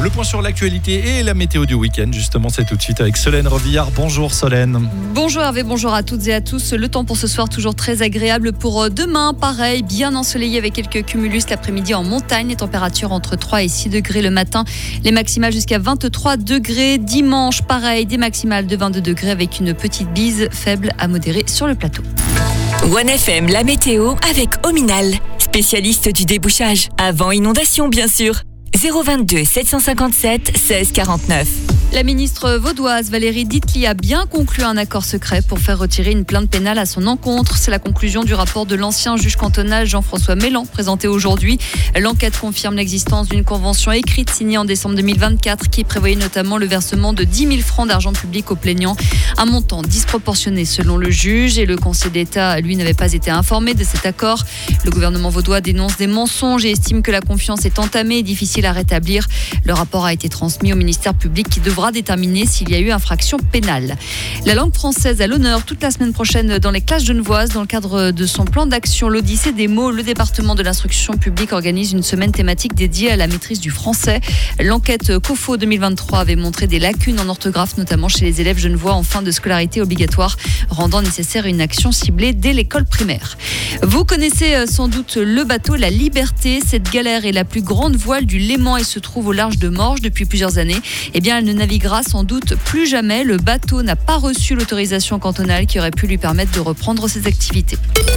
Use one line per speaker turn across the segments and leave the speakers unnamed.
Le point sur l'actualité et la météo du week-end, justement, c'est tout de suite avec Solène Robillard. Bonjour Solène.
Bonjour Hervé, bonjour à toutes et à tous. Le temps pour ce soir toujours très agréable. Pour demain, pareil, bien ensoleillé avec quelques cumulus l'après-midi en montagne. Les températures entre 3 et 6 degrés le matin. Les maximales jusqu'à 23 degrés. Dimanche, pareil, des maximales de 22 degrés avec une petite bise faible à modérée sur le plateau.
1FM, la météo avec Ominal, spécialiste du débouchage. Avant inondation, bien sûr. 022 757 16 49.
La ministre vaudoise Valérie Ditli a bien conclu un accord secret pour faire retirer une plainte pénale à son encontre. C'est la conclusion du rapport de l'ancien juge cantonal Jean-François Mélan présenté aujourd'hui. L'enquête confirme l'existence d'une convention écrite signée en décembre 2024 qui prévoyait notamment le versement de 10 000 francs d'argent public aux plaignants. Un montant disproportionné selon le juge et le Conseil d'État, lui, n'avait pas été informé de cet accord. Le gouvernement vaudois dénonce des mensonges et estime que la confiance est entamée et difficile à rétablir. Le rapport a été transmis au ministère public qui devra déterminer s'il y a eu infraction pénale. La langue française à l'honneur toute la semaine prochaine dans les classes genevoises. Dans le cadre de son plan d'action l'Odyssée des mots, le département de l'instruction publique organise une semaine thématique dédiée à la maîtrise du français. L'enquête COFO 2023 avait montré des lacunes en orthographe, notamment chez les élèves genevois en fin de scolarité obligatoire, rendant nécessaire une action ciblée dès l'école primaire. Vous connaissez sans doute le bateau La Liberté. Cette galère est la plus grande voile du Léman et se trouve au large de Morges depuis plusieurs années. Eh bien, elle ne naviguera sans doute plus jamais. Le bateau n'a pas reçu l'autorisation cantonale qui aurait pu lui permettre de reprendre ses activités.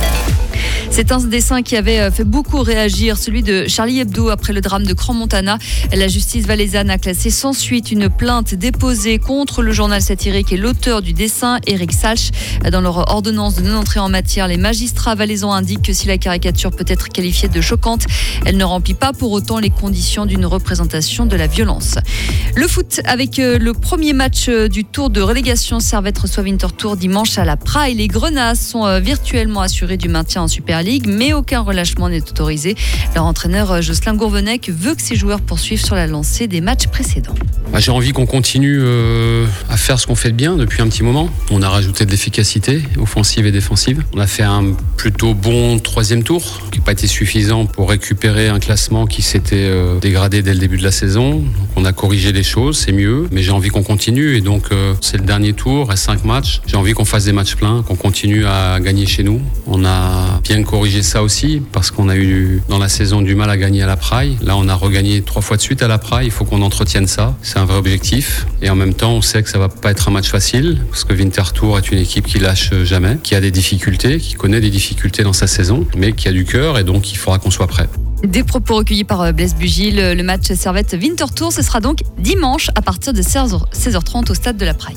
C'est un dessin qui avait fait beaucoup réagir, celui de Charlie Hebdo après le drame de Crans-Montana. La justice valaisanne a classé sans suite une plainte déposée contre le journal satirique et l'auteur du dessin, Éric Salch. Dans leur ordonnance de non-entrée en matière, les magistrats valaisans indiquent que si la caricature peut être qualifiée de choquante, elle ne remplit pas pour autant les conditions d'une représentation de la violence. Le foot avec le premier match du tour de relégation. Servette reçoit Winterthur dimanche à la Praille. Les Grenats sont virtuellement assurés du maintien en Super League, mais aucun relâchement n'est autorisé. Leur entraîneur Jocelyn Gourvenec veut que ses joueurs poursuivent sur la lancée des matchs précédents.
J'ai envie qu'on continue à faire ce qu'on fait de bien depuis un petit moment. On a rajouté de l'efficacité offensive et défensive. On a fait un plutôt bon troisième tour qui n'a pas été suffisant pour récupérer un classement qui s'était dégradé dès le début de la saison. Donc, on a corrigé les choses, c'est mieux, mais j'ai envie qu'on continue et donc c'est le dernier tour, reste 5 matchs. J'ai envie qu'on fasse des matchs pleins, qu'on continue à gagner chez nous. On a bien corrigé ça aussi parce qu'on a eu dans la saison du mal à gagner à la Praille. Là, on a regagné 3 fois de suite à la Praille. Il faut qu'on entretienne ça. C'est un vrai objectif. Et en même temps, on sait que ça va pas être un match facile parce que Winterthur est une équipe qui lâche jamais, qui a des difficultés, qui connaît des difficultés dans sa saison, mais qui a du cœur et donc il faudra qu'on soit prêt.
Des propos recueillis par Blaise Bugil. Le match Servette-Winterthur, ce sera donc dimanche à partir de 16h30 au stade de la Praille.